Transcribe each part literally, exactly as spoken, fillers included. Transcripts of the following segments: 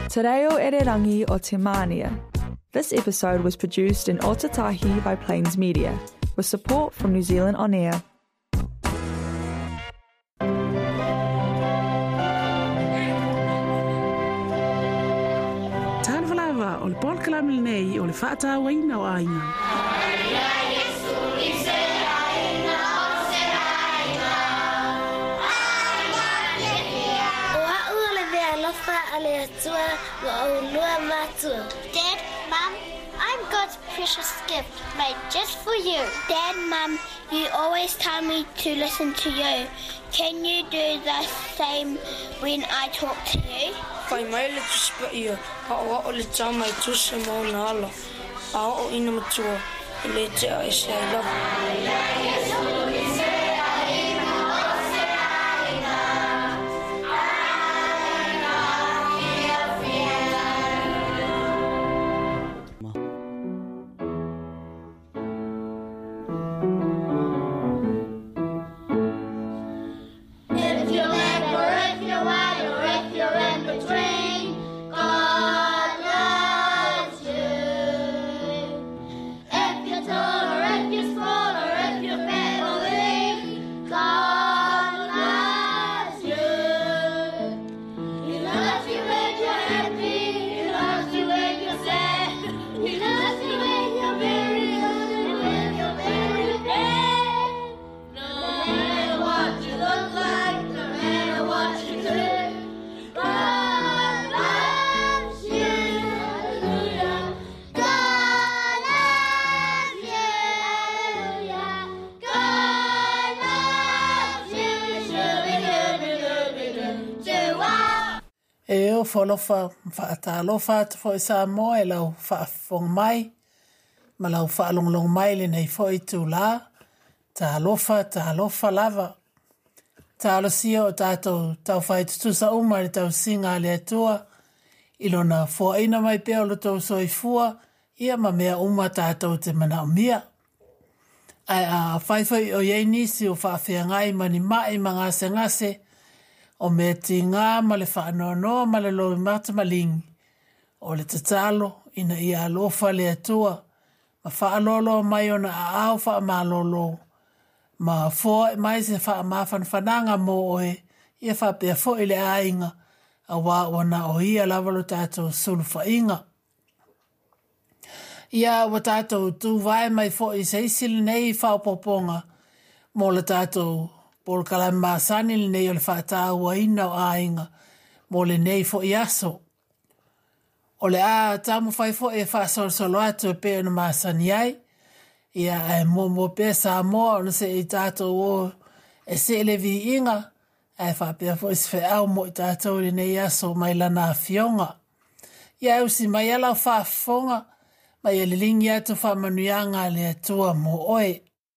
Te reo Ererangi o Te Mania. This episode was produced in Otatahi by Plains Media, with support from New Zealand On Air. Tanvalava o le Paul Kalamil nei o le whaata waina o ainga. Dad, Mum, I'm God's precious gift made just for you. Dad, Mum, you always tell me to listen to you. Can you do the same when I talk to you? Kai mai le tuspa ia, a o o le tamai tusa mo na ala. A o ina matua, le te a ese I love. E o wholofa whaatalofa te fo i sa moa e lau whaafong mai, ma lau whaalonglong mai le nei fo i tū la, ta alofa, ta alofa lava. Ta alosia o tātou tau whaitutu sa uma le tau singa le atua, ilona fua ina mai peo lo tau soifua, ia ma mea uma tātou te mana o mia. Ai a whaifai o iei nisi o whaafea ngai mani mai ma ngase ngase, o me ti ngā ma le whaanoanoa ma le loi mata malingi. O le tatalo ina ia alofa le atua, ma whaalolo mai ona a au wha malolo. Ma fua mai se wha mawhanwhananga mo oe, ia wha pia fo ile ainga, a wā wana o ia lavalo tātou sulu whainga. Ia wa tātou tū vai mai fo i seisili nei whaupoponga, mo le tātou Paul Kalamasani le nei o le whaatau ina o ainga, mo le nei fo i aso. O le a tamu whai fo e whaasol solo atu e peo na masani ai, ia e mo mo pe sa moa o se i tātou o e se le vi inga, e whapea fo i se au mo i tātou le nei aso mai lana fionga. Ia e usi mai ala o whaafonga, mai e le lingi atu whamanuianga le atua mo oe.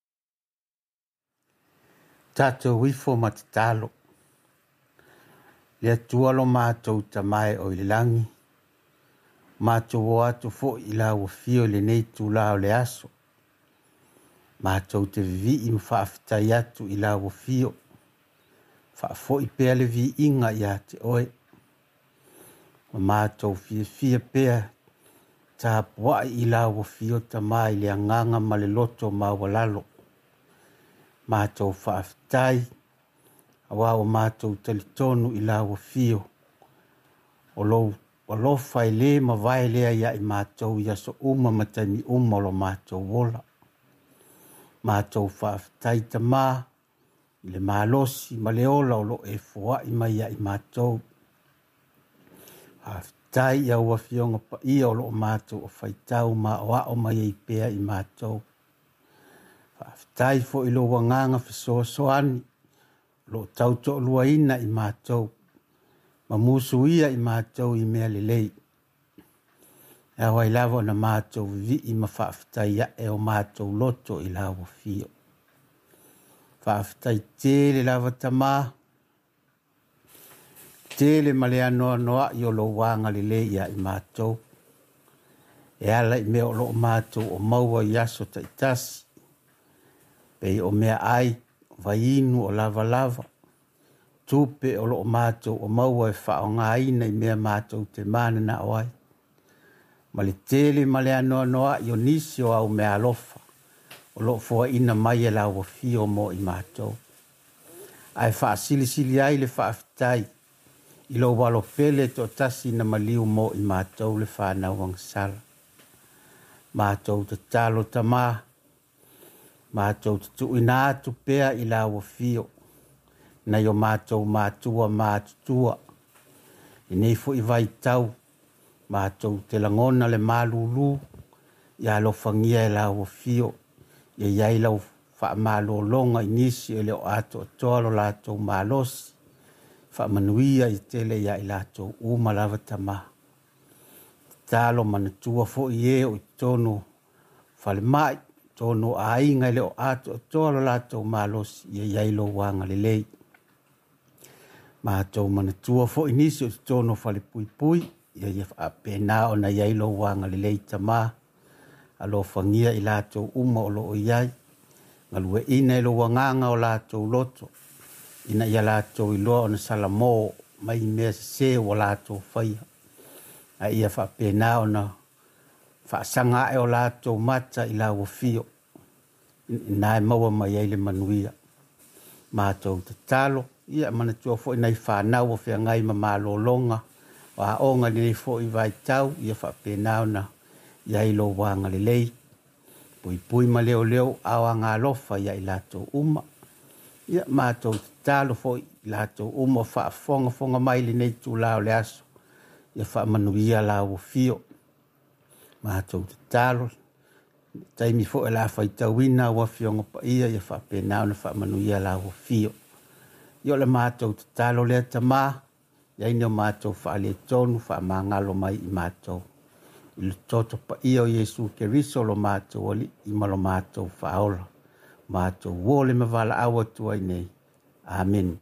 Tātou wifo matatalo. Le atua lo mātou tamai o i langi. Mātou o atu fo i la o fio le nei tu la o le aso. Mātou te vi i mwhaafitai atu i la o fio. Whaafo i pea le vi inga i ate oe. Mātou fia fia pea tā pua i la o fio tamai le anganga ma le loto ma walalo. Mātou whaafitai, awa o mātou talitonu i la o fio. O lo, o lo whai le ma vai lea ia i mātou ia so uma matani uma lo mātou wola. Mātou whaafitai ta mā, i le mālosi ma le ola o lo e fua i mai ia i mātou. Whaafitai ia ua fionga pa ia o lo mātou o whaitau ma oa o mai i pea i mātou. Whaafitai fo i lo wanganga fisoa soani, lo tauto lua ina i mātou, ma musu ia i mātou i mea lelei. E awai lava na mātou vi i ma whaafitai ia e o mātou loto i lawa fio. Whaafitai tele lava tamā, tele male anoa noa i o lo wanga lelei ia i mātou. E ala i mea o lo mātou o maua i aso taitasi. Pei o mea ai, vainu o lava lava, tupe o lo mātou o maua e wha o ngā ina i mea mātou te mana na oai. Ma le tele ma le anoa noa i o nisi o au mea alofa. O lo fua ina mai e la ua fio mo i mātou. Ai wha sili sili ai le wha afitai. I lo walo pele to tasi na maliu mo i mātou le wha na wang sala. Mātou te talo ta mā. Mātou te tu ina atu pea i la ua fio. Na yo mātou mātua mātutua. I nei fu i vai tau. Mātou te langona le mālulu. Ia lo fangia e la ua fio. Ia iai lau wha mālo longa i nisi e leo ato a toalo lātou mālosi. Wha manuia i tele ia i lātou uma lava tama. Tālo manatua fo i e o i tono whale mai. Tono a inga i leo ato a toalo lātou mālosi. Ia iai lo wanga le lei. Mātou manatua fo i nisi o i tono whale pui pui. Ia ia wha pēnā o na iai lo wanga le lei tama. Alo fangia i lātou uma o lo o iai. Ngalue ina i lo wanganga o lātou loto. Ina ia lātou i loa o na salamō mai mea se o lātou whaia. A ia wha pēnā o na wha sanga e o lātou mata i la wafio. Nā e maua mai eile manuia. Mātou te talo. Ia mana tua fo i nei whanau o whia ngai ma mālo longa. O a onga ni nei fo i vai tau. Ia wha pēnā o na ia ilo wanga le lei. Pui pui ma leo leo awa ngā lofa ia i lātou uma. Ia mātou te talo fo i lātou uma wha fonga fonga mai li nei tū lao le aso. Ia wha manuia la o fio. Mātou te talo. Taimi fo e la whai tauina wa fionga pa ia ia wha pēnā na wha manuia la o fio. Ia le mātou te talo lea tamā. Ia ino mātou wha le tonu wha mangalo mai i mātou. I le toto pa ia o Yesu ke riso lo mātou oli i malo mātou whaola. Mātou wole me wala awa tua i nei. Amen.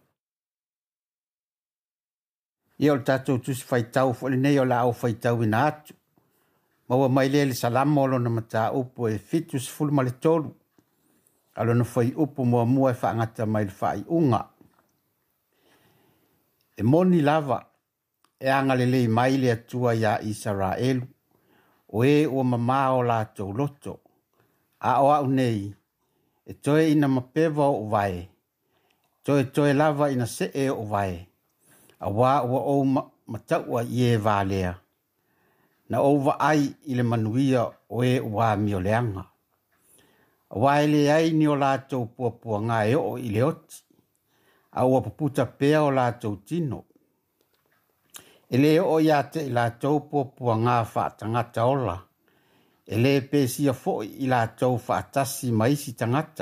Ia o le tātou tusi whaitau fo le nei o la au whaitau ina atu. Maua mai le le salamo lo na mata upo e fitus fulma le tolu. Alo na whai upo mua mua e whaangata mai le whai unga. E moni lava e anga le lei mai le atua ia Israelu. O e o mama o lātou loto. A o au nei, e toe ina mapewa o vai. Toe toe lava ina se e o vai. A wā ua o mataua i e vālea. Na o wa ai i le manuia o e ua mio leanga. A wā e le ai ni o lātou pua pua ngā e o i le oti. A ua paputa pea o lātou tino. E le o ia te i lātou pua ngā whaatangata ola. E le pēsia fo i lātou whaatasi maisi tangata.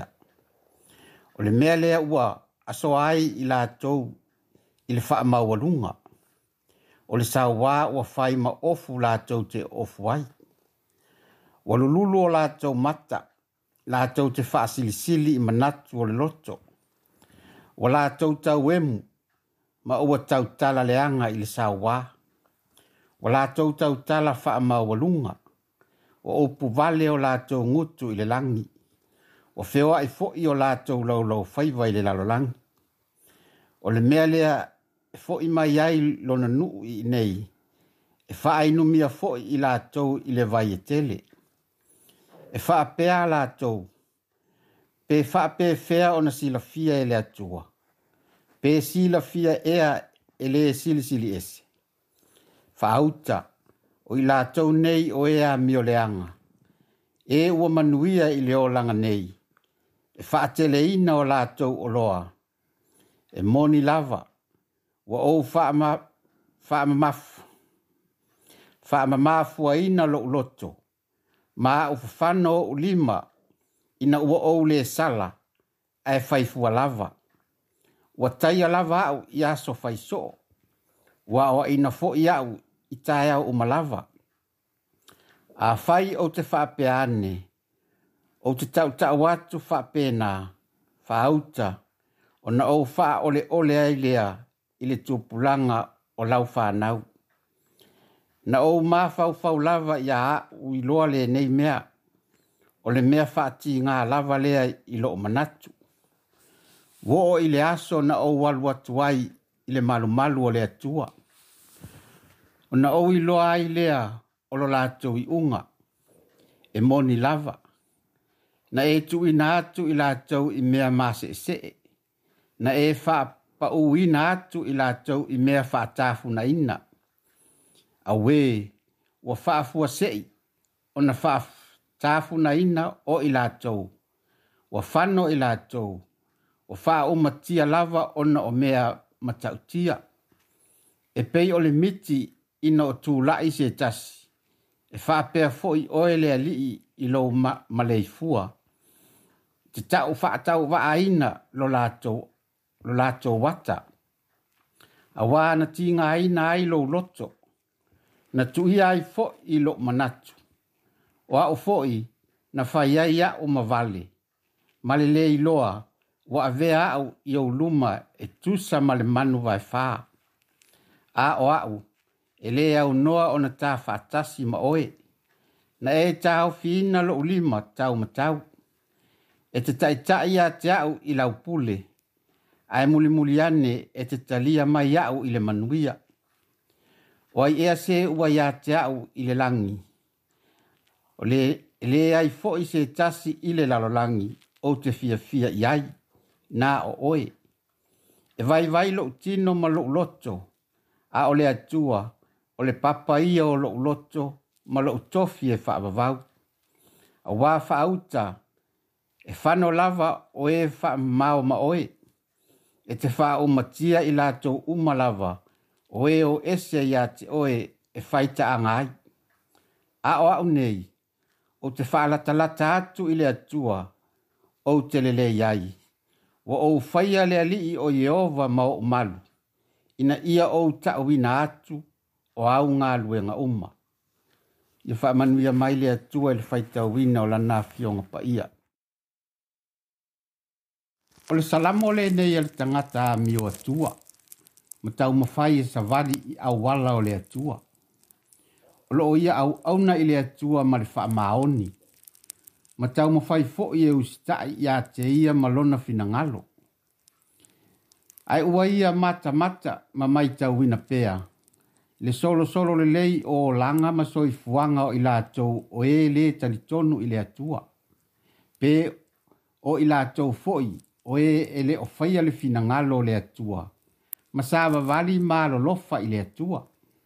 O le mea lea ua aso ai i lātou i le whaamaualunga. O le sa wā ua whai ma ofu lātou te ofu ai. Ua lululu o lātou mata, lātou te whaasilisili i manatu o le loto. Ua lātou tau emu, ma ua tau tala leanga i le sa wā. Wa lātou tau tala wha mawalunga. Wa opu vale o lātou ngutu i le langi. Wa whewa i fo i o lātou lau lau whaiva i le lalo langi. O le mea lea e fo i mai ai lona nuu i nei. E wha ainu mia fo i lātou i le vai e tele. E wha apea lātou. Pe wha pe fea o na sila fia e le atua. Pe sila fia ea e le sili sili ese. Whaauta o i lātou nei o ea mio leanga. E ua manuia i leo langa nei. E whaatele ina o lātou o loa. E moni lava. Wa o whaama mafu. Whaama mafua ina lo uloto. Ma o whano o lima. Ina ua o le sala. Ai whaifua lava. Wa taia lava au i aso whaiso. Wa o ina fo i au i taia o malava. A whai o te whapeane. O te tau tau watu whapena. Whaauta. O na o wha ole ole ai lea. I le tūpulanga o lau whanau. Na o mawhau whau lava i a u i loa le nei mea. O le mea whaati ngā lava lea i lo manatu. Wo i le aso na o walu atu ai i le malu malu o le atua. O na o i loa ai lea o lo lātou i unga, e moni lava. Na e tu i na atu i lātou i mea mase se e. Na e wha pa ui na atu i lātou i mea wha tāfu na ina. A we, wa wha fua sei, o na wha tāfu na ina o i lātou. Wa whano i lātou. O wha o matia lava ona o mea matautia. E pei o le miti ina o tū lai se tasi. E wha pēr foi oe lea lii i lo ma, maleifua. Te tau wha tau wa aina lo lātou, lo lātou wata. A wā na tinga aina ai lo loto. Na tuhi ai foi i lo manatu. O a o foi na whai ai a o mawale. Male le i loa. Wa avea au i au luma e tusa male manu vai wha. A o au, e le au noa o na tā whaatasi ma oe. Na e tāu whina lo ulima tau matau. E te tai tai a te au i lau pule. Ai muli muli ane e te talia mai au i le manuia. O ai ea se ua ia te au i le langi. O le, le ai fo i se tasi i le lalolangi o te fia fia iai. Na o oe. E vai vai lo tino ma lo loto. A o le atua, o le papa ia o lo loto, ma lo tofi e wha avavau. A wā wha auta, e whano lava o e wha mao ma oe. E te wha o matia i lato uma lava, o e o ese ia te oe e whaita angai. A o au nei, o te wha lata lata atu i le atua, o te lele iai. Wa o whaia lea lii o Yehova ma o malu. Ina ia o tauina atu o au ngā luenga uma. Ia wha manuia mai lea tua ili whaita wina o lana fionga pa ia. O le salamo le nei ali tangata a mio atua. Ma tau mawhai e savali i au wala o le atua. O lo ia au auna i le atua ma le wha maoni. Ma tau mawhai fo i e ustai i a te ia malona fina ngalo. Ai ua ia mata mata ma mai tau wina pea. Le solo solo le lei o langa ma soi fuanga o ila tau o e le talitonu i le atua. Pe o ila tau foi o e ele o faya le fina ngalo le atua. Ma sava vali ma lo lofa i le atua.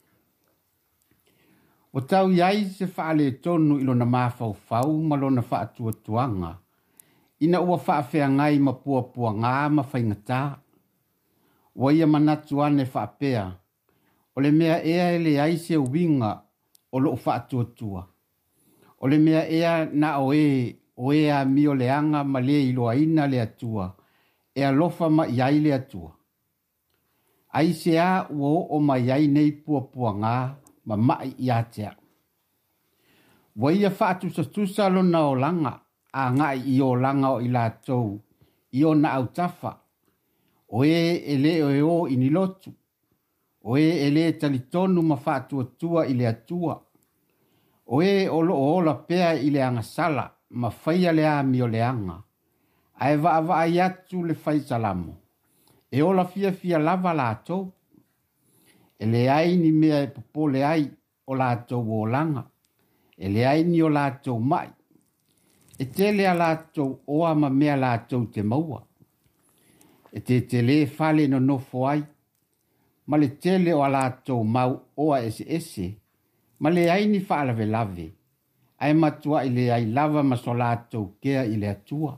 O tau iai se faa le tonu ilo na mafau fau ma lo na faa tua tuanga. Ina ua faa fea ngai ma pua pua ngā ma fai ngata. Wa ia manatu ane faa pea. O le mea ea ele ai se uwinga o lo faa tua tua. O le mea ea na o e o ea mi o le anga ma le ilo aina le atua. Ea lofa ma iai le atua. Ai se a uo o ma iai nei pua pua ngā. Ma mai ia tea. Wa ia whaatu sa tusa lona o langa, a ngai i o langa o ila tau, i o na au tafa. O e ele o e o ini lotu. O e ele talitonu ma whaatu atua i le atua. O e o lo o la pea i le anga sala, ma whaia le a mi o le anga. Ai wa awa ai atu le whai salamo. E o la fia fia lava la tau. E le ai ni mea e popo le ai o lātou o langa. E le ai ni o lātou mai. E te lea lātou oa ma mea lātou te maua. E te te le fale no nofo ai. Ma le tele o lātou mau oa ese ese. Ma le ai ni whaalave lave. Ai matua i le ai lava ma so lātou kea i le atua.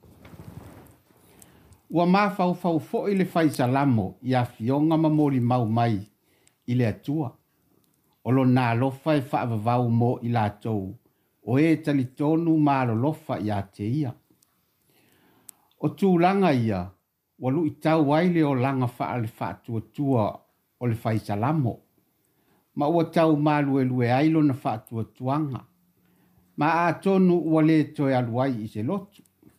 Ua mawhau fau fo i le whai salamo i a fionga ma mori mau mai. I le atua. O lo nā lofa e whaavavau mo i lātou. O e talitonu mā lo lofa i a te ia. O tūlanga ia, walu i tau waile o langa wha le whaatua tua o le whai salamo. Ma ua tau mā lue lue ailo na whaatua tuanga. Ma a tonu ua le toi aluai i se lotu.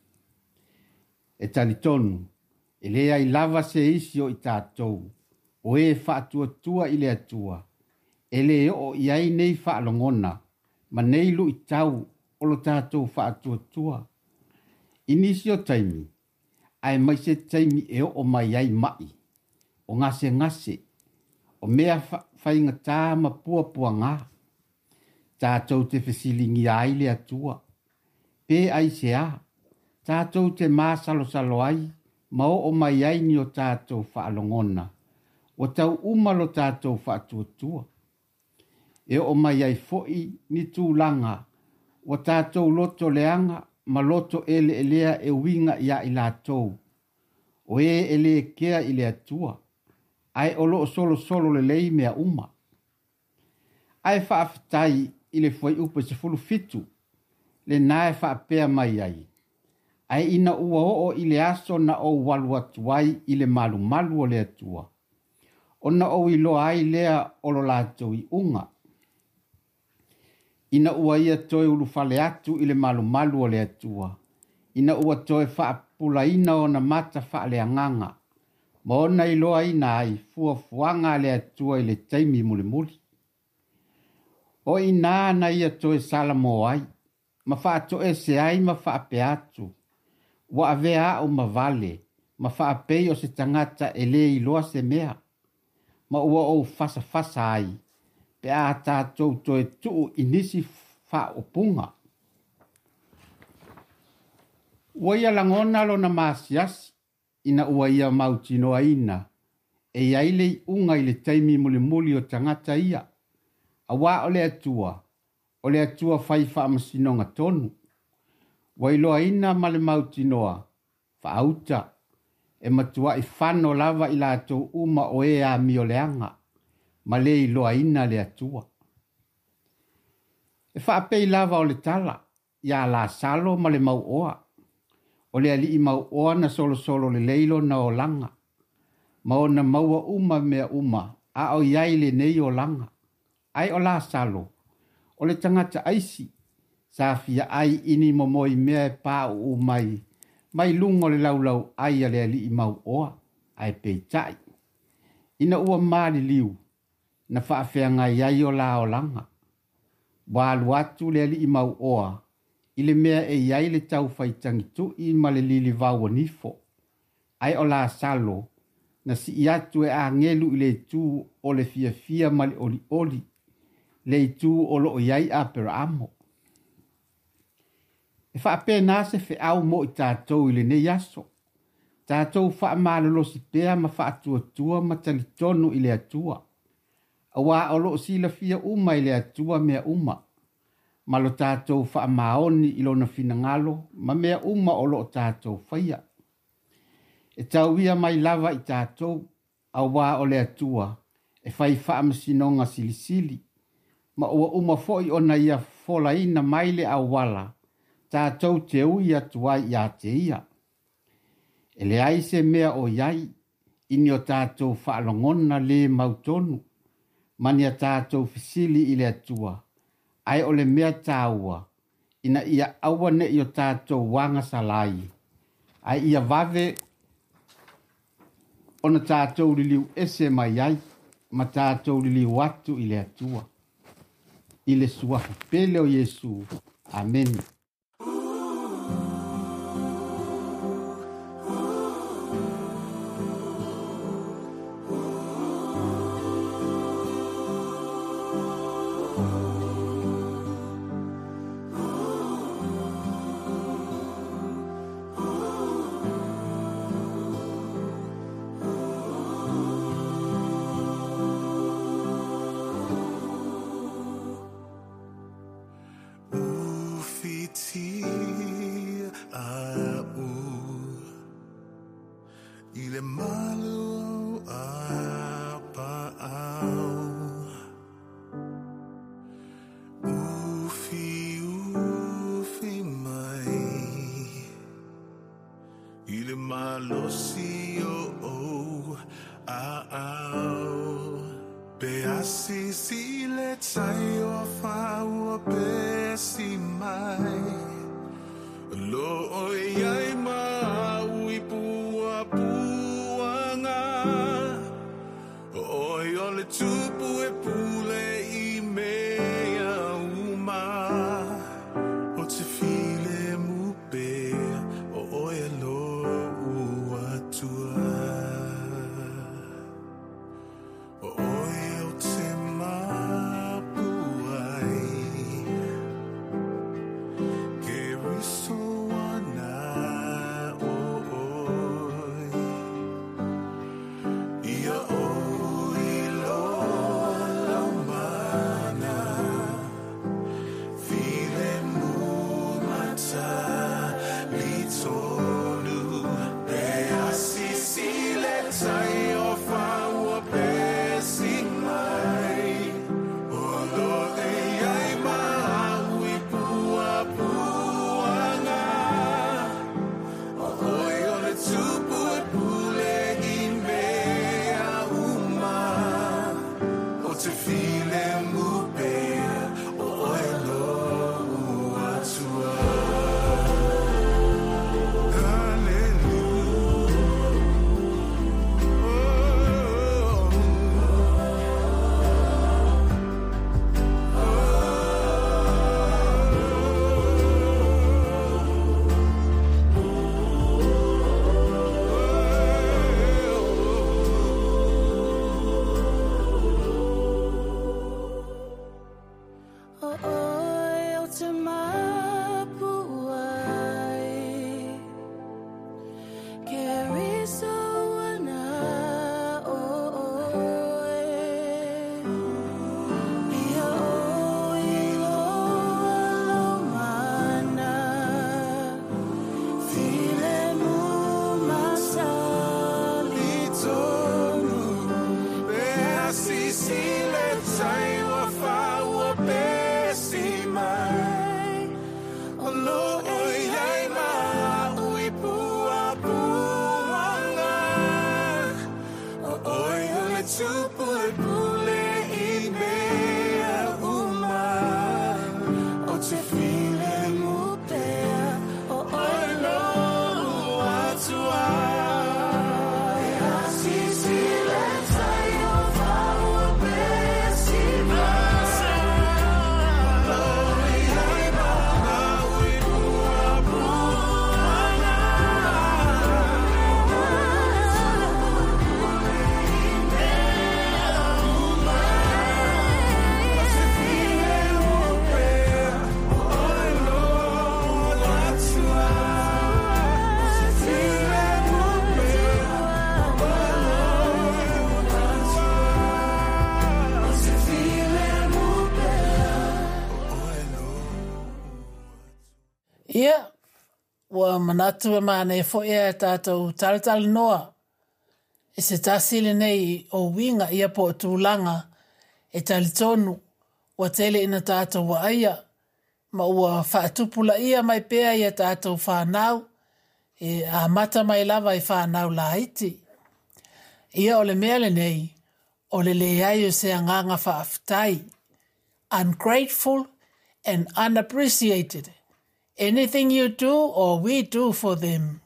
E talitonu, e le ai lava se isi o i tātou. O e whaatua tua i le atua. E le o i ai nei whaalongona. Ma nei lu i tau o lo tātou whaatua tua. Inisi o taimi. Ai mai se taimi e o mai ai mai. o ngase ngase, o mea whainga tā ma pua pua ngā. Tātou te whesilingi ai le atua. Pē ai se a, tātou te māsalo salo ai, ma o mai ai ni o tātou whaalongona. O tau umalo tātou whaatuatua. E o mai ai foi ni tūlanga, o tātou loto leanga, ma loto ele elea e winga ia i lātou. O e ele kea i le atua. Ai o loo solo solo le lei mea uma. Ai whaafitai i le foi upa se fulu fitu, le nae whaapea mai ai. Ai ina ua o i le aso na o walu atuai i le malu malu o le atua. O na o i loa ai lea o lo lātou i unga. Ina ua ia toe ulu fale atu i le malu malu o le atua. Ina ua toe whaapula ina o na mata whaale anganga. Ma ona i loa ina ai fua fuanga le atua i le taimi muli muli. O ina na ia toe salamo ai. Ma whaato e se ai ma whaape atu. Wa avea o ma vale. Ma whaapei o se tangata e le i loa se mea. Ma ua o fasa fasa ai. Pe a tātou toe tuu inisi wha o punga. Ua ia langona lo na maasiasi. Ina ua ia mautinoa ina. E iaile i unga i le taimi muli muli o tangata ia. Awa o le atua. O le atua whai wha amasinonga tonu. Wailoa ina ma le mautinoa. Wha auta. E matua i whano lava i lātou uma o e a mio leanga. Ma le i loa ina le atua. E whaapei lava o le tala. Ia la salo ma le mau oa. O le ali i mau oa na solo solo le leilo na o langa. Ma o na maua uma mea uma. A o iai le nei o langa. Ai o la salo. O le tangata aisi. Sa fia ai ini momoi mea e pā o mai. Mai lungo le laulau ai ale ali i mau oa. Ai pei tai. Ina ua maali liu. Na whaafea ngai ai o la o langa. Walu atu le ali i mau oa. Ile mea e iai le tau whaitangi tu i ma le lili vau nifo. Ai o la salo. Na si i atu e a ngelu i le tu o le fia fia ma le oli oli. Le tu o lo iai a per amo. E whaapea nase fe au mo i tātou i le ne yaso. Tātou wha malolo si pea ma wha atua tua ma talitonu i le atua. Awa o lo si la fia uma i le atua mea uma. Ma lo tātou wha maoni i lo na fina ngalo ma mea uma o lo tātou whaia. E tau ia mai lava i tātou awa o le atua e whai wha amasinonga sili sili. Ma ua uma foi ona ia fola ina maile au wala. Tātou te ui atuai ia te ia. E le ai se mea o iai, ini o tātou whaalongona le mautonu, mani a tātou fisili i le atua, ai o le mea tāua, ina ia awa ne i o tātou wanga salai, ai ia vave ona tātou liliu ese mai ai, ma tātou liliu atu i le atua. I le suafu pele o Yesu. Amen. Ia, ua manatu e maana e fo e tātou talatal noa. E se tasile nei o winga ia po tūlanga e talitonu ua tele ina tātou wa aia. Ma ua whaatupula ia mai pēa ia tātou whanau e a mata mai lava i whanau la iti. Ia ole mele nei, ole le ai o se anganga whaafitai. Ungrateful and unappreciated. Anything you do or we do for them.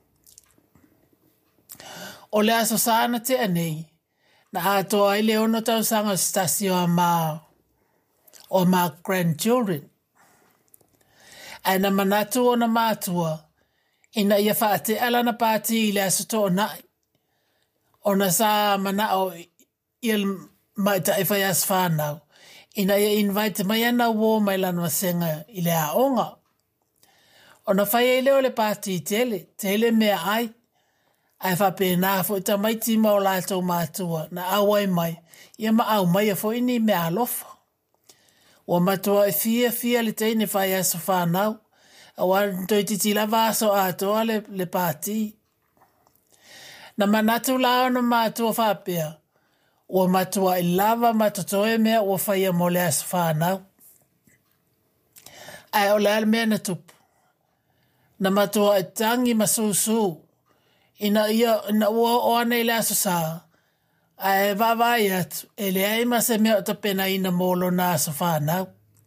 O le aso sana te anei, na atoa i le ono tau sanga stasio a ma o ma grandchildren. Aina manatu o na mātua, ina ia whaate ala na pāti i le aso tō nai. O na sa mana o il mai ta e whai as whanau, ina ia invite mai ana wō mai lana senga i le aonga. O na whai e leo le pāti i tele, tele mea ai, ai whape nā fo i ta mai tima o lātou mātua, na awai mai, ia ma au mai a fo ini mea alofa. Ua matua e fia fia le teine whai aso whanau, a wan toi titi la vaso a toa le, le pāti. Na manatu la ona mātua whapea, ua matua i lava matotoe mea ua whai a mole aso whanau. Ai o lea mea na tupu. Na matua e tangi masusu, ina ia ina ua o ana i le aso saa, ai vavai atu, e le aima se mea o ta pena ina molo na aso whanau.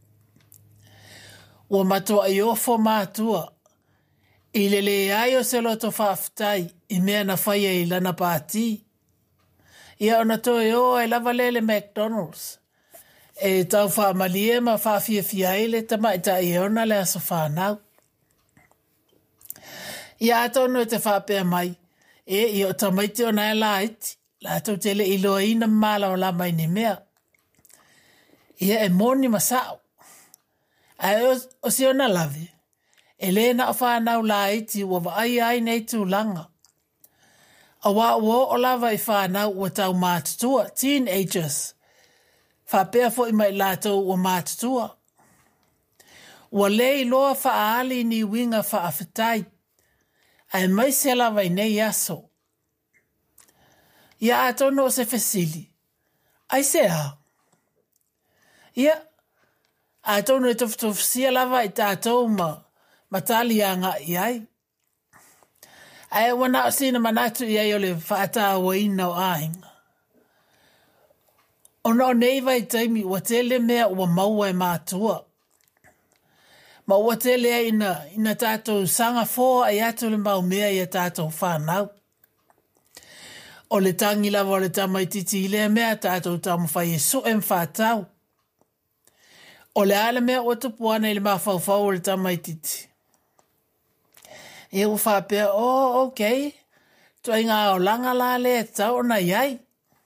Ua matua i ofo mātua, i le le ai o se loto whaafitai, i mea na whaia i lana pāti. Ia ona toi o e lava lele McDonald's, e tau whaamalie ma whaafia fia ele tama i ta i ona le aso whanau. Ia ato no te whapea mai, e i o tamaiti o nai la iti, la tau tele i loa ina mala o la mai ni mea. Ia e moni masao. Ai o, o si ona lave, e le na o whanau la iti ua wa ai ai nei tūlanga. A wa ua o lava i whanau ua tau mātutua, teenagers. Whapea fo i mai lātou ua mātutua. Ua le i loa whaali ni winga whaafitai. Ai mai se lava i nei aso. Ia ato no se fesili. Ai se a. Ia. Ato no e tofutofisia lava i tātou ma matali anga i ai. Ai wana o sina manatu i ai o le whaata wa ina o ahinga. Ona o neiva i taimi ua tele mea ua maua e mātua. Ma ua tele ina, ina tātou sanga fōa ai atu le mau mea i a tātou whanau. O le tangi lava o le tamaititi i lea mea tātou tamu whai e su em whātau. O le ala mea o tupuana i le mawhauwhau o le tamaititi. E u whapea, oh, okay, tua inga o langa la le tau na iai.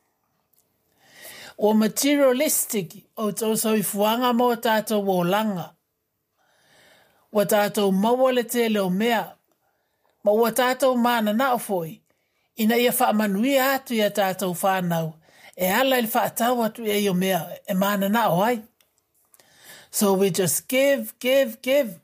O materialistic o tau sau i fuanga mo tātou o langa. Wa tātou maua le tele o mea, ma ua tātou mana na o foi, ina ia whaamanuia atu ia tātou whanau, e ala il whaatau atu ia o mea, e mana na o ai. So we just give, give, give.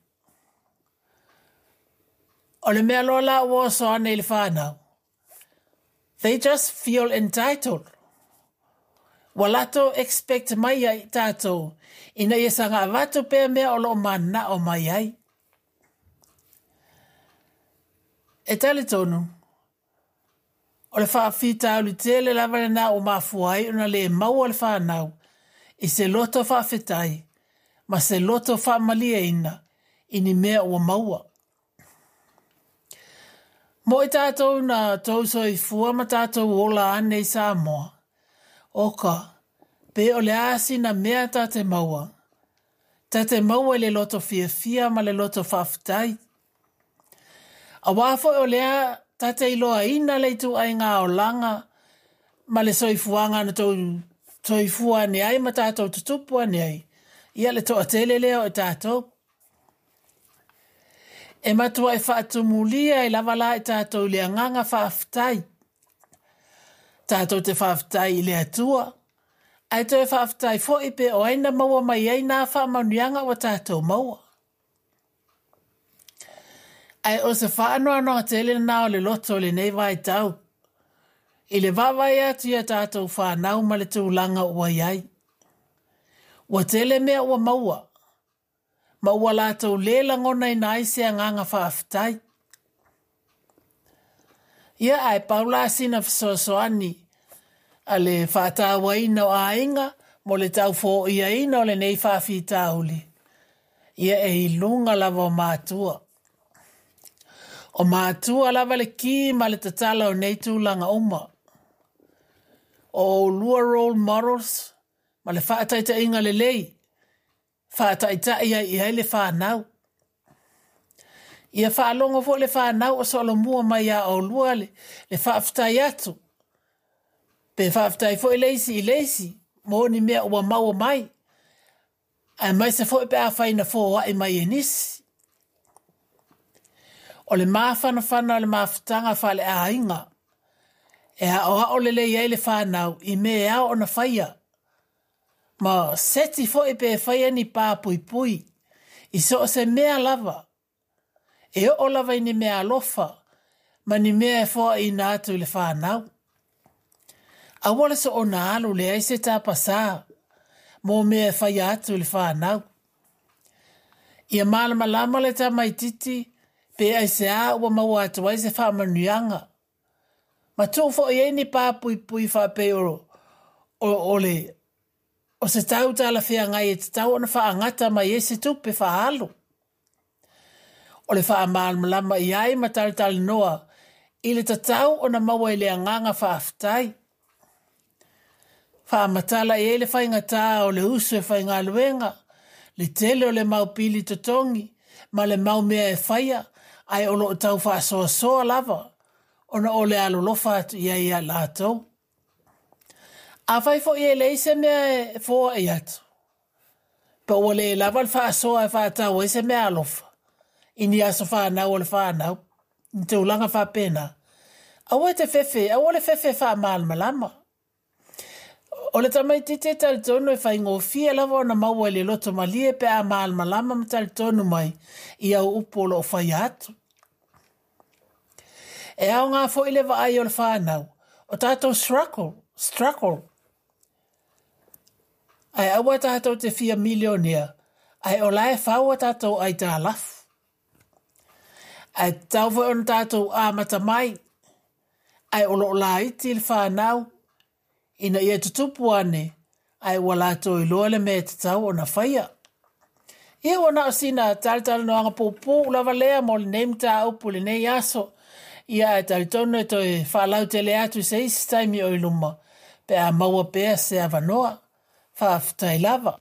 O le mea lola o so ane il whanau. They just feel entitled. Walato expect mai ai tātou, ina ia sanga avatu pēr mea o lo mana o mai ai. E tali tonu, o le whaafita au li tele lava le na o mafuai una le mau o le whanau, i se loto whaafitai, ma se loto whaamalia ina, ini mea o maua. Mo i tātou na tauso i fua ma tātou ola ane i Samoa, oka, pe o le asi na mea tate maua, tate maua le loto fia fia ma le loto whaafitai. A wafo o lea tate iloa ina le tu ai ngā o langa ma le soifuanga na tau soifua ni ai ma tātou tutupua ni ai. Ia le toa tele leo e tātou. E matua e whaatumulia e lavala e tātou lea nganga whaafitai. Tātou te whaafitai i lea tua. Ai to e whaafitai fo i pe o aina maua mai ai nā whaamaunianga wa tātou maua. Ai o se whaanoa no te ele nao le loto le nei vai tau. I le vavai atu ia tātou whanau ma le tūlanga ua iai. Ua tele mea ua maua. Ma ua lātou lela ngona i nai se nganga whaafitai. Ia ai paula sina fisosoani a le whaatawa ina o a inga mo le tau fo ia ina o le nei whaafitauli. Ia e ilunga lava o mātua. O mātua lava le ki ma le tatala o nei tūlanga uma. O lua role models ma le whaataita inga le lei. Whaataita ia i hei le whanau. Ia whaalonga fo le whanau o solo mua mai a o lua le, le whaafitai atu. Pe whaafitai fo i leisi i leisi. Mo ni mea ua maua mai. Ai mai se fo i pe a whaina fo wa i mai e nisi. O le mawhana whana o le mawhitanga whale a inga. E a oa o le lei le whanau i me e ao o na whaia. Ma seti fo i pe whaia ni pā pui pui. I so se mea lava. E o lava i ni mea alofa. Ma ni mea e fo i na atu le whanau. A wale so o na alu le aise tā pasā. Mo mea e whaia atu le whanau. Ia malama lama le tā mai titi. Pe ai se a ua maua atu ai se wha manuianga. Ma tō fo i eini pā pui pui wha pe oro. O, o le. O se tau tala whia ngai e te tau ana wha angata mai e se tupe wha halo. O le wha amalma lama i ai ma tali tali noa. I le tatau o na maua i le anganga wha aftai. Wha amatala i e le whainga tā o le usu e whainga luenga. Le tele o le maupili totongi. Ma le mau mea e whaia. Ai o lo tau wha soa soa lava. Ona o le alo lofa atu ia ia lātou. A whai fo i e leise mea e fōa i atu. Pa o le lava le wha soa e wha tau e se mea alofa. Ini aso wha nau o le wha nau. Ni te ulanga wha pena. A o te fefe, a o le fefe wha malma lama. O le tamai tite tal tonu e whai ngō fia lava o na maua le loto malie pe a malma lama ma tal tonu mai i au upolo o whai atu. E au ngā fo i lewa ai o le whanau. O tātou struggle, struggle. Ai aua tātou te fia milionia. Ai o lae whau a tātou ai tā lafu. Ai tau fo on tātou āmata mai. Ai o lo la iti le whanau. Ina ia tutupu ane. Ai wala toi loa le me te tau o na whaia. Ia wana o sina tātala no anga pōpō lava lea mo le neim tā upu le nei aso. Ia e taritonu e toi whaalau te le atu se isi taimi o iluma. Pe a maua pēa se avanoa. Whaafitai lava.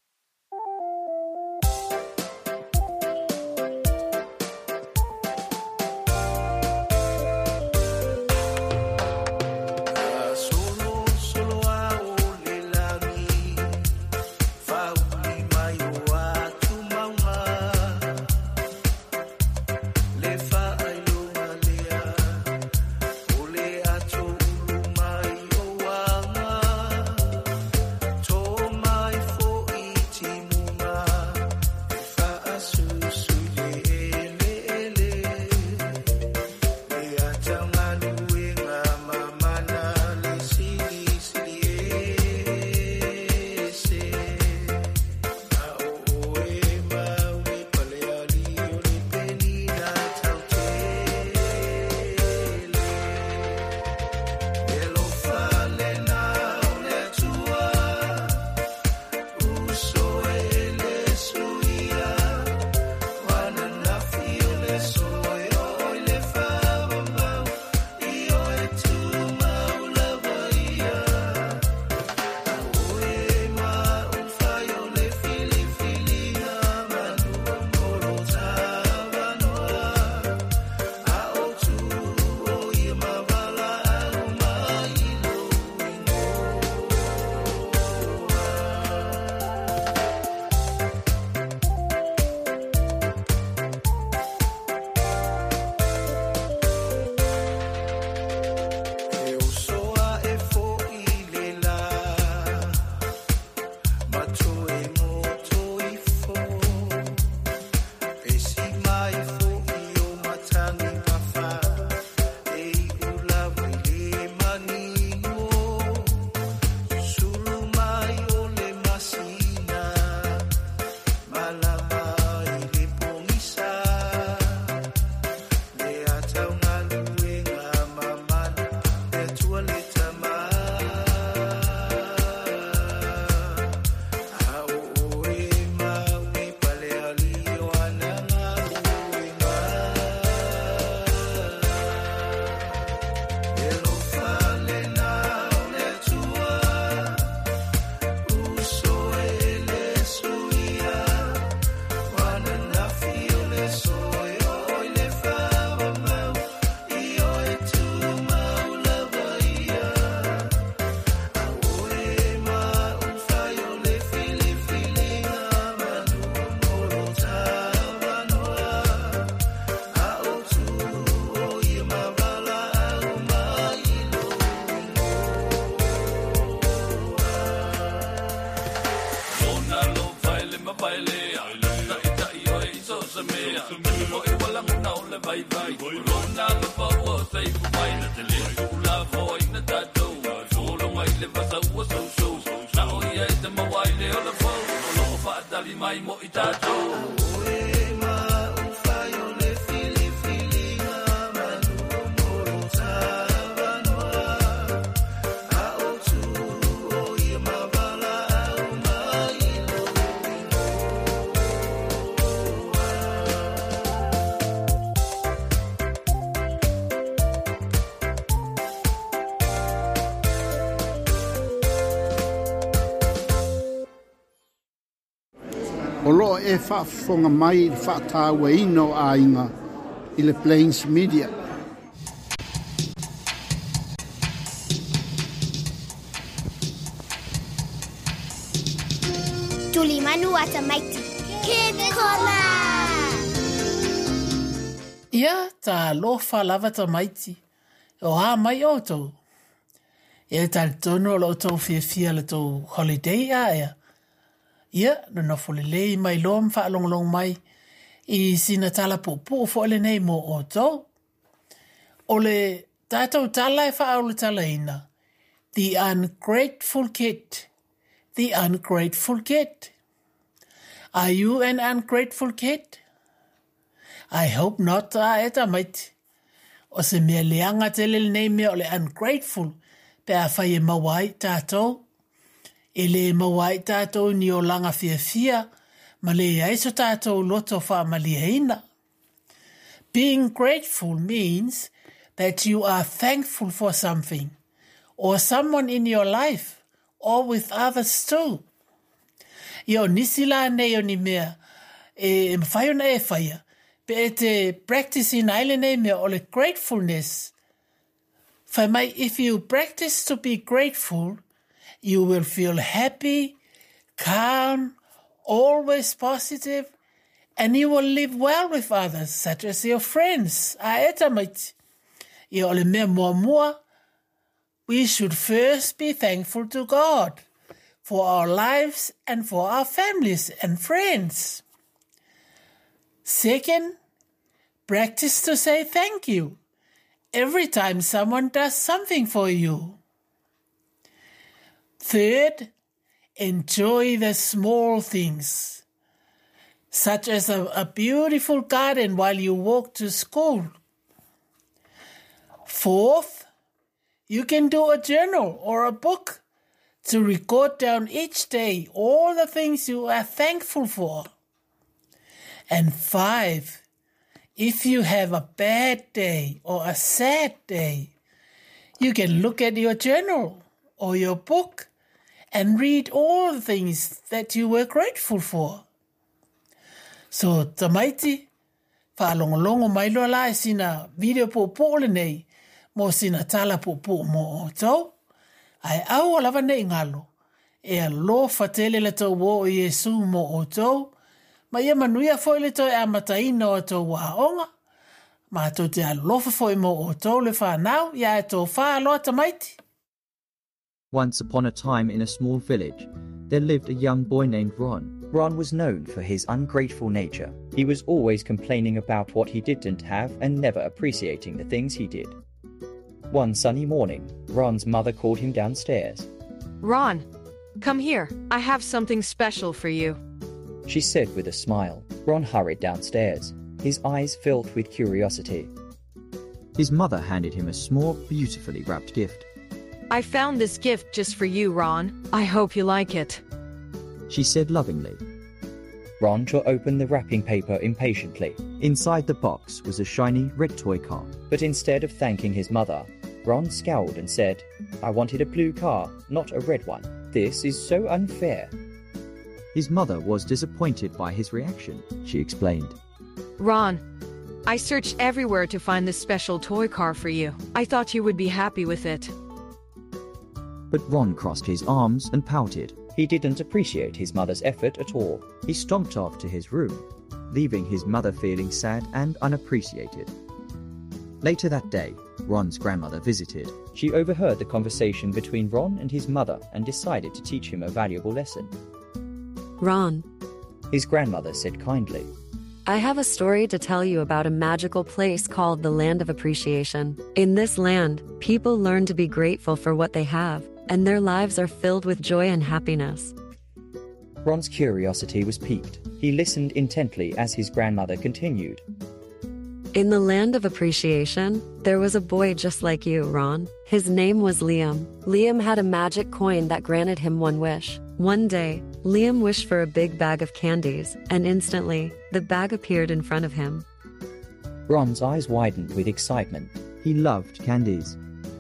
O loa e whaafonga mai i whaatawe ino a inga i le Plains Media. Tuli manu ata maiti. Kid Kona! Ia, ta lofa lava ta maiti. O ha mai o tau. E ta tono lo tau fia fia le tau holiday a ea. Ia, no na folelei mai lom fa long long mai i sina tala po po fo le nei mo o tau. O le tātou tala e wha au le tala ina. The ungrateful kid. The ungrateful kid. Are you an ungrateful kid? I hope not, a eta mait. O se mea leanga te le nei mea o le ungrateful pe a whai e mawai tātou. E le mawai tātou ni o langa fia fia, ma le aiso tātou loto wha maliheina. Being grateful means that you are thankful for something, or someone in your life, or with others too. Io nisi la nei o ni mea, e mwhai ona e whaia, pe e te practice in aile nei mea o le gratefulness. Whai mai, if you practice to be grateful, you will feel happy, calm, always positive, and you will live well with others, such as your friends. A eta mait. I ole mea mua mua, we should first be thankful to God for our lives and for our families and friends. Second, practice to say thank you every time someone does something for you. Third, enjoy the small things, such as a, a beautiful garden while you walk to school. Fourth, you can do a journal or a book to record down each day all the things you are thankful for. And five, if you have a bad day or a sad day, you can look at your journal or your book and read all the things that you were grateful for. So, tamaiti, whaalongolongo mailo la e sina video po po le nei, mo sina tala po po mo o tau. Ai au alava nei ngalo, e a lo fatele le tau wo o Yesu mo o tau, ma ia manuia foi le tau e amataina o tau waonga, ma tau te alofa foi mo o tau le whanau, ia e tau whaaloa tamaiti. Once upon a time in a small village, there lived a young boy named Ron. Ron was known for his ungrateful nature. He was always complaining about what he didn't have and never appreciating the things he did. One sunny morning, Ron's mother called him downstairs. Ron, come here. I have something special for you. She said with a smile. Ron hurried downstairs, his eyes filled with curiosity. His mother handed him a small, beautifully wrapped gift. I found this gift just for you, Ron. I hope you like it, she said lovingly. Ron tore open the wrapping paper impatiently. Inside the box was a shiny red toy car. But instead of thanking his mother, Ron scowled and said, I wanted a blue car, not a red one. This is so unfair. His mother was disappointed by his reaction, she explained. Ron, I searched everywhere to find this special toy car for you. I thought you would be happy with it. But Ron crossed his arms and pouted. He didn't appreciate his mother's effort at all. He stomped off to his room, leaving his mother feeling sad and unappreciated. Later that day, Ron's grandmother visited. She overheard the conversation between Ron and his mother and decided to teach him a valuable lesson. Ron, His grandmother said kindly, I have a story to tell you about a magical place called the Land of Appreciation. In this land, people learn to be grateful for what they have, and their lives are filled with joy and happiness. Ron's curiosity was piqued. He listened intently as his grandmother continued. In the Land of Appreciation, there was a boy just like you, Ron. His name was Liam. Liam had a magic coin that granted him one wish. One day, Liam wished for a big bag of candies, and instantly, the bag appeared in front of him. Ron's eyes widened with excitement. He loved candies.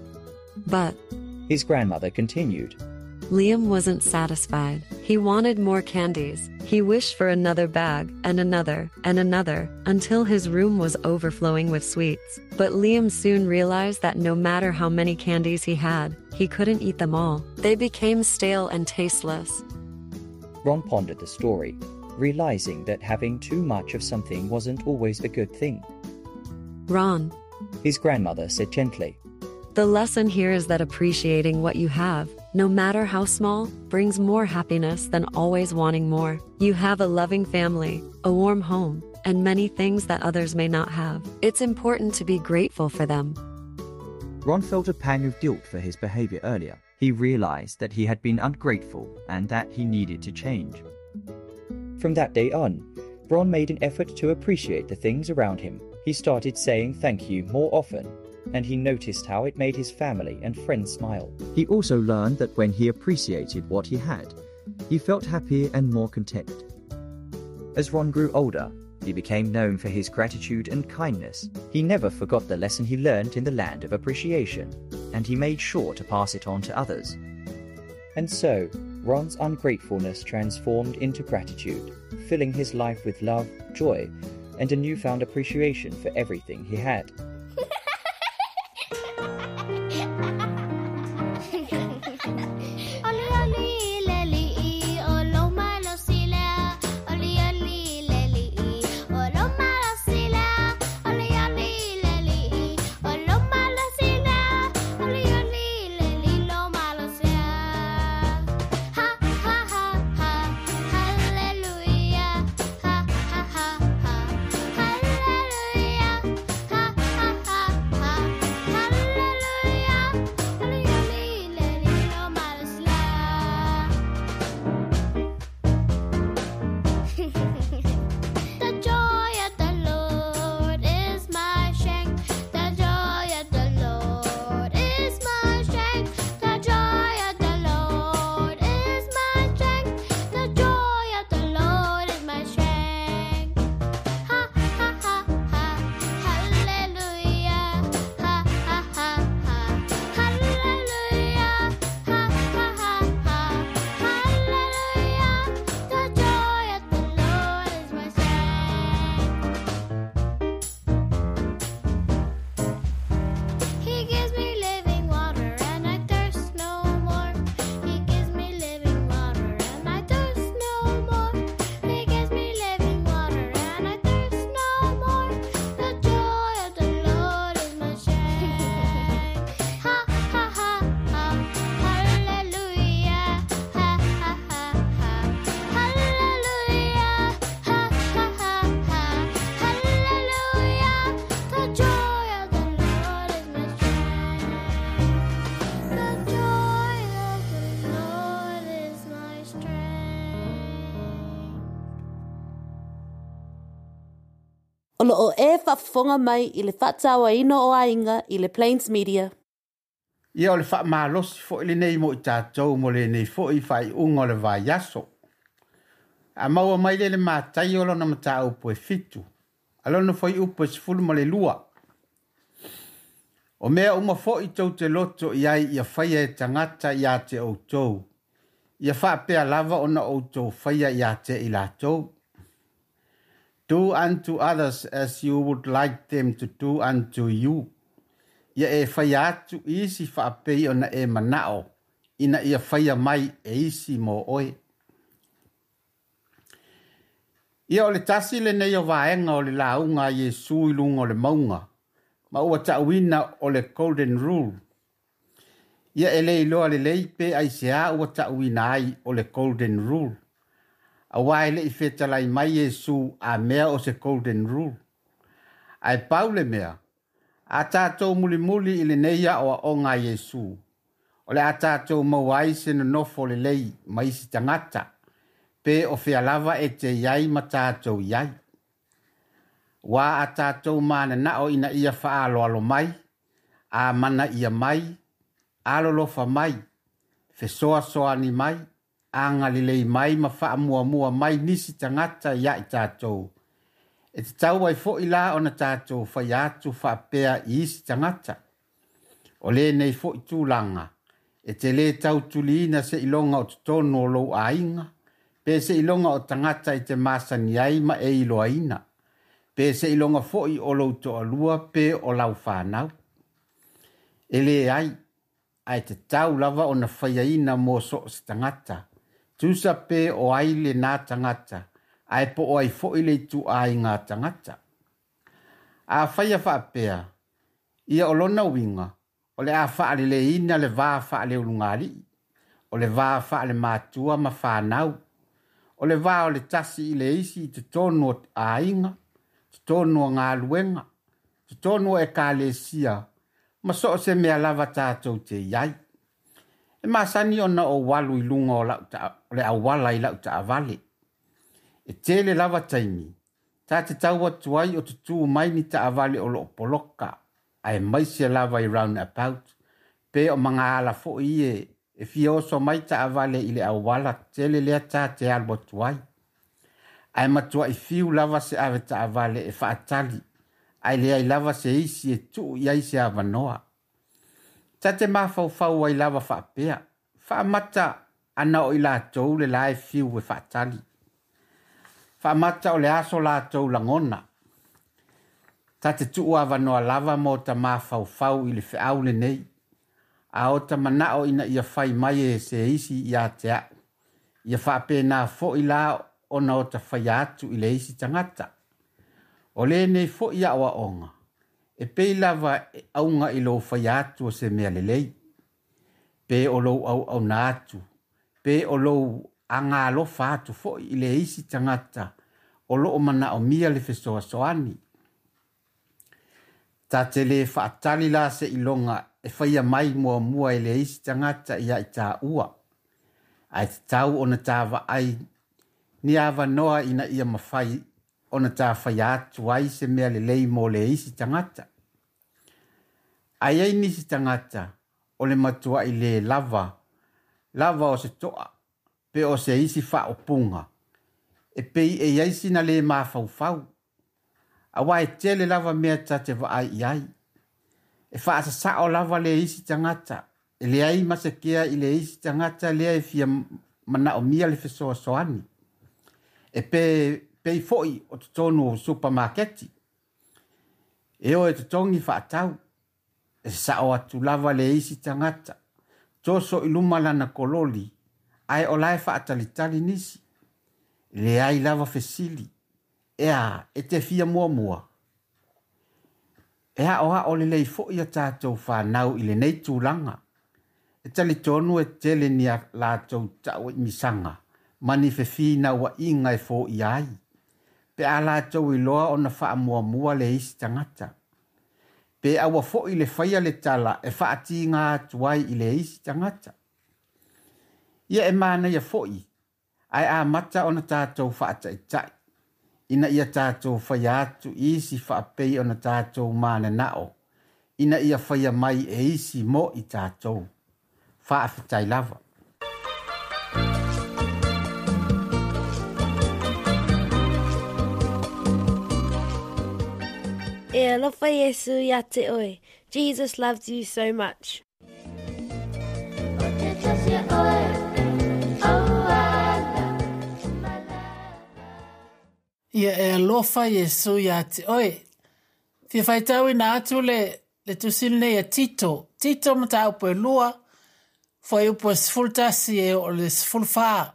But his grandmother continued. Liam wasn't satisfied. He wanted more candies. He wished for another bag, and another, and another, until his room was overflowing with sweets. But Liam soon realized that no matter how many candies he had, he couldn't eat them all. They became stale and tasteless. Ron pondered the story, realizing that having too much of something wasn't always a good thing. Ron, his grandmother said gently, the lesson here is that appreciating what you have, no matter how small, brings more happiness than always wanting more. You have a loving family, a warm home, and many things that others may not have. It's important to be grateful for them. Ron felt a pang of guilt for his behavior earlier. He realized that he had been ungrateful and that he needed to change. From that day on, Ron made an effort to appreciate the things around him. He started saying thank you more often, and he noticed how it made his family and friends smile. He also learned that when he appreciated what he had, he felt happier and more content. As Ron grew older, he became known for his gratitude and kindness. He never forgot the lesson he learned in the Land of Appreciation, and he made sure to pass it on to others. And so, Ron's ungratefulness transformed into gratitude, filling his life with love, joy, and a newfound appreciation for everything he had. O loo e whaafonga mai I le whaatawa ino o ainga I le Plains Media. Ia o le wha malosi fo ili nei mo I tātou mo le nei fo I whai ungo le vai aso. A maua mai le le mātai o lona mata upo e fitu. A lona fo I upo e sifulu mo le lua. O mea uma fo I tau te loto I ai ia whaia e tangata ia te o tau. Ia wha pea lava o na o tau whaia ia te I la tau. Do unto others as you would like them to do unto you. Ia e whaia atu isi whaapei o na e manao. Ina ia whaia mai e isi mo oe. Ia o le tasi le nei o vaenga o le launga Yesu I lunga o le maunga. Ma ua tauina o le golden rule. Ia e le iloa le leipe ai sea ua tauina ai o le golden rule. A waile i whetalai mai Yesu a mea o se golden rule. Ai paule mea, a tātou muli muli i le neia o a o ngā Yesu. O le a tātou mawai se no nofo le lei mai si tangata, pe o whea lava e te iai ma tātou iai. Wa a tātou mana na o ina ia whaalo alo mai, a mana ia mai, alolofa mai, fesoa soa ni mai, a ngalilei mai ma wha mua mua mai nisi tangata ia i tātou. E te tau ai fo ila o na tātou whai atu wha pēa i isi tangata. O le nei fo i tūlanga, e te le tau tulina se ilonga o tutono o lou a inga, pe se ilonga o tangata i te masani ai ma e ilo aina, pe se ilonga fo i o lou to alua pe o lau whanau. E le ai, ai te tau lava o na whaiaina mō so se tangata, tusa pe o aile nā tangata, ai po o ai fo i le tu ai ngā tangata. A whaia whaapea, ia o lona winga, o le a whaale le ina le vā whaale ulungari, o le vā whaale mātua ma whanau, o le vā o le tasi i le isi i te tonu o a inga, te tonu o ngā luenga, te tonu e ka le sia, ma so se mea lava tātou te iai. E masani ona o walu i lunga o le awala i lau ta avale. E tele lava taimi, ta te taua tuai o te tū mai ni ta avale o lo poloka, ai mai se lava i round about, pe o mga ala fo i e, e fioso mai ta avale i le awala tele lea ta te albo tuai. Ai matua i fiu lava se ave ta avale e whaatali, ai lea i lava se isi e tu i ai se avanoa. Ta te mafau fau ai lava whaapea, whaamata ana o i la tau le lae fiu e whaatali. Whaamata o le aso la tau langona. Ta te tu avanoa lava mo ta mafau fau i le whiau le nei, a o ta manao ina ia whai mai e se isi i a te au. Ia whaape nā fo i la ona o ta whai atu i le isi tangata. O le nei fo i awa onga. E pei lava e aunga i lo whai atu o se mea lelei. Pe o lo au au na atu. Pe o lo anga lo fatu fo i le isi tangata. O lo o mana o mia le fesoa soani. Ta te le whaatali la se ilonga e whaia mai mua mua i le isi tangata ia i tā ua. Ai te tau o na tāwa ai ni awa noa ina ia mawhai ona tā whai atu ai se mea le lei mo le isi tangata. Ai ai nisi tangata o le matua i le lava, lava o se toa, pe o se isi wha o punga. E pei e iaisi na le mawhau fau. Awa e tele lava mea ta te wa ai i ai. E wha asa sa o lava le isi tangata, e le ai masakea i le isi tangata lea e fia mana o mia le fesoa soani. E pe pei foi o te tonu o supermarketi. E o e te tongi whaatau. E sa o atu lava le isi tangata. Toso i lumalana kololi. Ai o lai whaatalitali nisi. Le ai lava fesili. Ea, e te fia mua mua. Ea o ha o le lei foi a tātou whanau i le nei tūlanga. E tali tonu e tele ni a lātou tau i misanga. Mani fe fina wa inga e fo i ai. Pe ala tau i loa o na wha mua mua le isi tangata. Pe awa fo i le whaia le tala e wha ati ngā tuai i le isi tangata. Ia e mana ia fo i. Ai a mata o na tātou wha ata i tai. Ina ia tātou whaia atu isi wha pei o na tātou mana nao. Ina ia whaia mai e isi mo i tātou. Wha awhitai lava. E alofa Yesu ia te oe. Jesus loves you so much. Ia e alofa Yesu ia te oe. Fia whaitau i nā atu le, le tusil nei a Tito. Tito mata upo e lua. Fai upo e sfultasi e o le sfulfaa.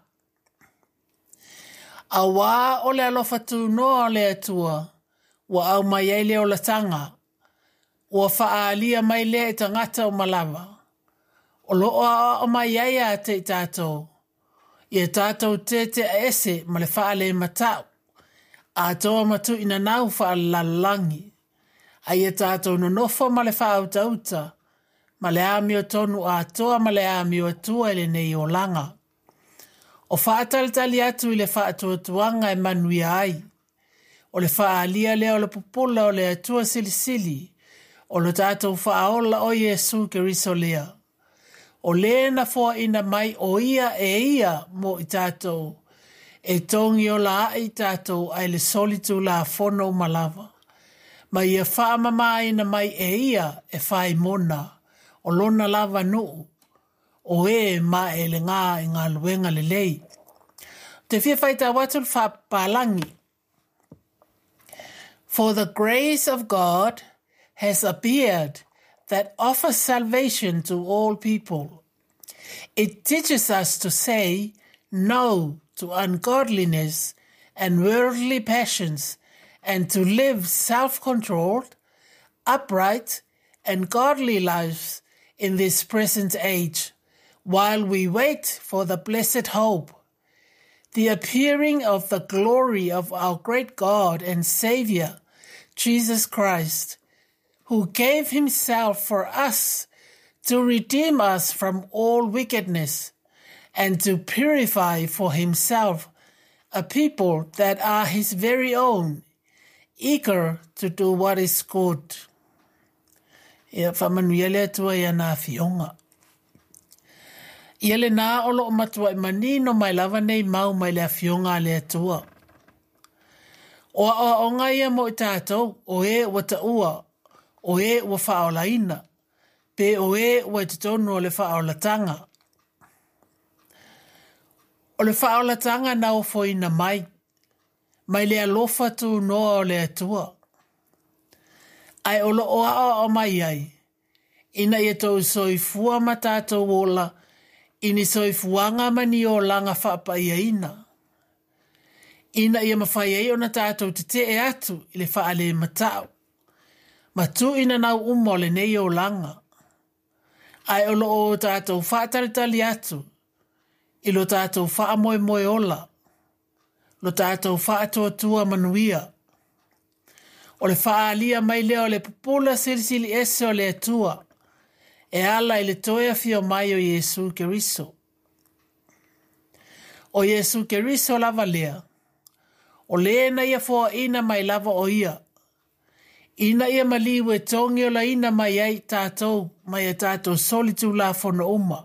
A wā o le alofa tu noa o le atua. Wa au mai ai leo la tanga. Wa whaalia mai lea i tangata o malawa. O lo o, o mai ai a te i tātou. Ia tātou tete a ese ma le wha le matau. A toa matu ina nau wha lalangi. A ia tātou no nofo ma le wha au tauta. Ma le ami o tonu a toa ma le ami o tua ele nei o langa. O wha ataltali atu i le wha atua tuanga e manui ai. O le wha alia lea o le pupula o le atua sili sili. O le tātou wha aola o Yesu Keriso lea. O le na fua ina mai o ia e ia mo i tātou. E tongi o la i tātou ai le solitu la fono malava. Ma ia wha mama ina mai e ia e whai mona. O lona lava nuu. O e ma e le ngā i ngā luenga le lei. Te fia whaita watul wha palangi. For the grace of God has appeared that offers salvation to all people. It teaches us to say no to ungodliness and worldly passions and to live self-controlled, upright, and godly lives in this present age, while we wait for the blessed hope, the appearing of the glory of our great God and Savior, Jesus Christ, who gave himself for us to redeem us from all wickedness and to purify for himself a people that are his very own, eager to do what is good. Ia whamanuia lea tua ia nā fionga. Ia le nā olo o matua i manino mai lava nei mau mai lea fionga lea tua. O a o ngai mo i tātou, o e ua ta ua, o e ua whaolaina, pe o e ua te tonu o le whaolatanga. O le whaolatanga na o foina mai, mai lea lofa tu noa o lea tua. Ai olo o a o mai ai, ina ia tau soifua ma tātou ola, ini soifuanga mani o langa whapa ia ina. Ina ia mawhai ei o na tātou te te e atu i le wha ale matau. Ma tu ina nau umo le nei o langa. Ai olo o tātou wha talitali atu. I lo tātou wha moe moe ola. Lo tātou wha atua tua manuia. O le wha alia mai leo le pupula sirisili ese o le atua. E ala i le toia fio mai o Yesu Keriso. O Yesu Keriso lava lea. O lena ia fua ina mai lava o ia. Ina ia maliwe tongi o la ina mai ai tātou, mai a tātou solitu la fono uma.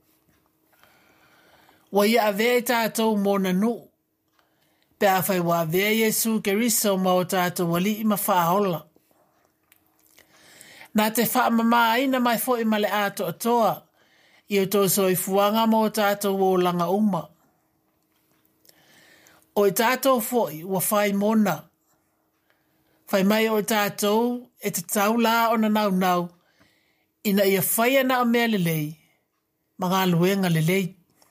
Wa ia avea tātou mona nu. Pe a whai wa avea Yesu Keriso ma o tātou wali ima whaola. Nā te wha mama ina mai fo ima le ato atoa, i o tō soi fuanga ma o tātou o langa uma. O i tātou foi ua whai mona. Whai mai o i tātou e te tau la o na nau nau, ina ia whai ana o mea lelei, ma ngā luenga lelei.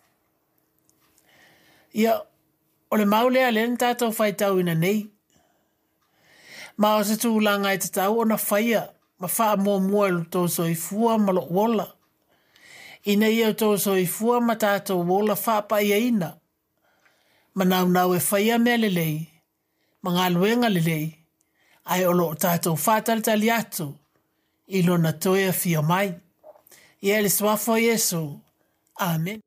Ia, o le maulea len tātou whai tau ina nei. Ma o se tūlanga e te tau o na whaia, ma wha mua mua lu tō soi fua ma lo wola. Ina ia tō soi fua ma tātou wola wha pa ia ina. Manau nau e whaia mea lelei, ma ngā luenga lelei, ai olo o tātou whātaritali atu, i lona toea fia mai. Ia le swafo Yesu. Amen.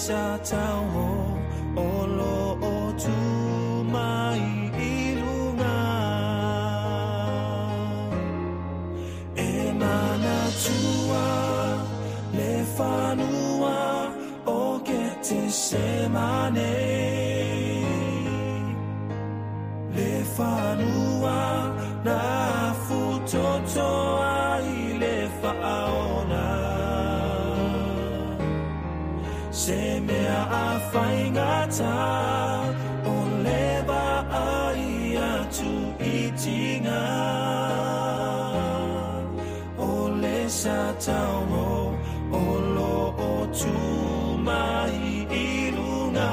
sa tau ho olo o tu mai ilunga e mana tua le whanua o ke te semane le whanua na futoto ai le whaona se mea a whaingata o lewa ai atu i tinga o le sa tau mo o lo o tu mai i lunga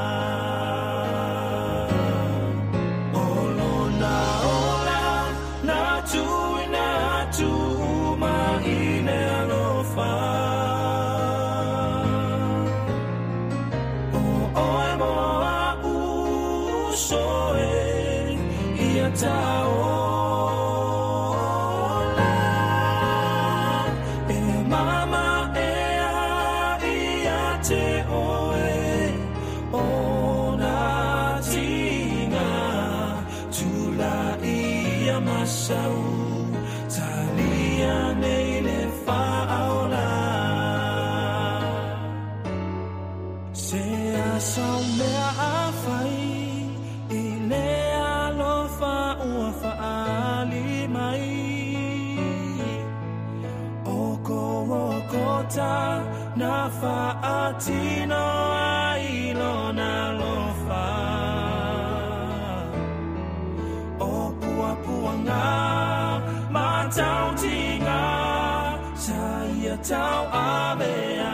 o lo na ola na tu na tu mai ne alofa taola e mama e ia te oe ona tinga tula ia masau talia nei le faola se a sau mea a fai na fa'atino ailo na lofa o pua pua nga matau tinga saia tau amea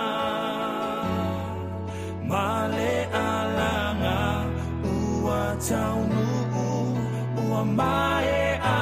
male alanga ua tau nu'u ua mae a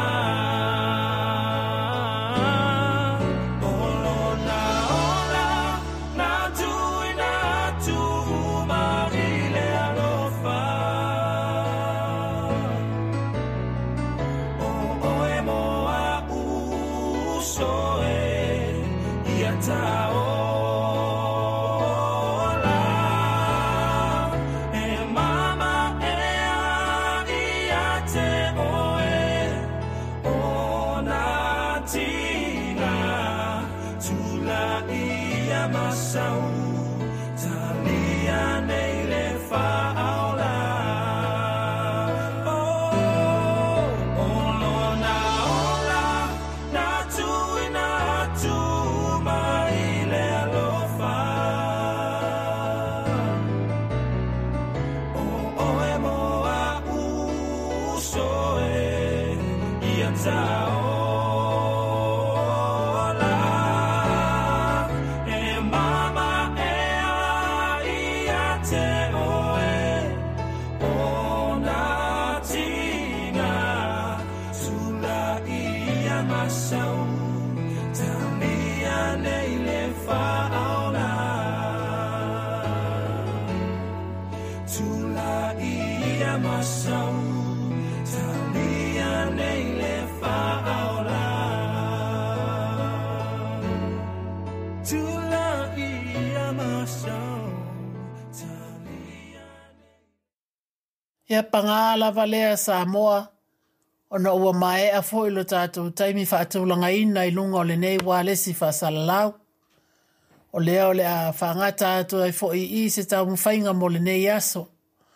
Ia pangala valea Samoa, ona ua mae a fo ilo tātou taimi whaatulanga ina i lunga o le nei wālesi whaasalalau. O lea o le a whaangata atu ai fo i i se tau mwhainga mo le nei aso.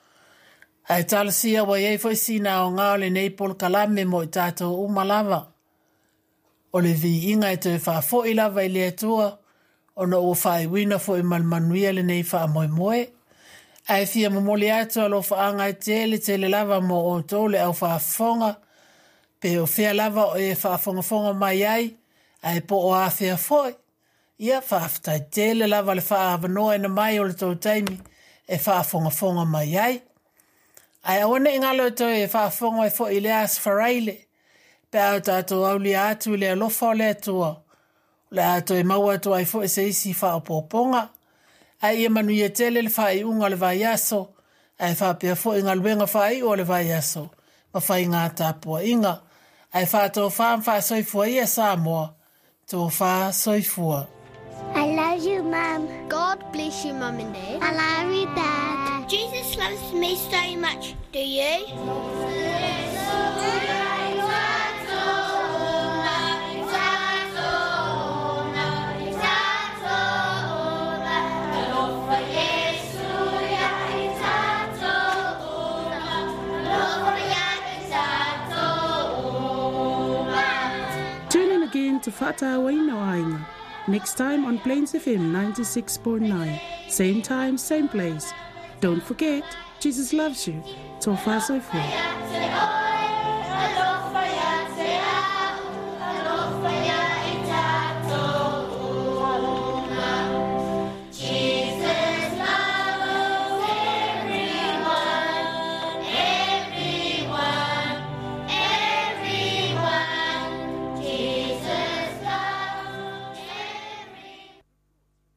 Ai talasia wa iei fo i sina o ngā o le nei pol kalame mo i tātou umalava. O le vi inga e te wha fo i lava i le atua, ona ua whai wina fo i malmanuia le nei wha moe moe. Ai fia momoli atu alo whaanga e tele tele lava mo o tole au whaafonga, pe o fea lava o e whaafonga fonga mai ai, ai po o a fea foi. Ia whaaftai tele lava le whaavanoa ina mai o le tau taimi e whaafonga fonga mai ai. Ai awane ingalo e toi e whaafonga e foi le as wharaile, pe au tātou au li atu le alofa o le atua, le atu e maua atu ai foi se isi whaapoponga, ai e manu ia tele le whai unga le vai aso, ai whapea fo inga luenga whai o le vai aso, ma whai ngā tāpua inga, ai whātou whaam wha soifua ia Samoa, tō wha soifua. I love you, Mum. God bless you, Mum and Dad. I love you, Dad. Jesus loves me so much. Do you? Tune in again to Whātāwaina o Ainga. Next time on Plains F M ninety-six point nine. Same time, same place. Don't forget, Jesus loves you. Tō whāsoi fō.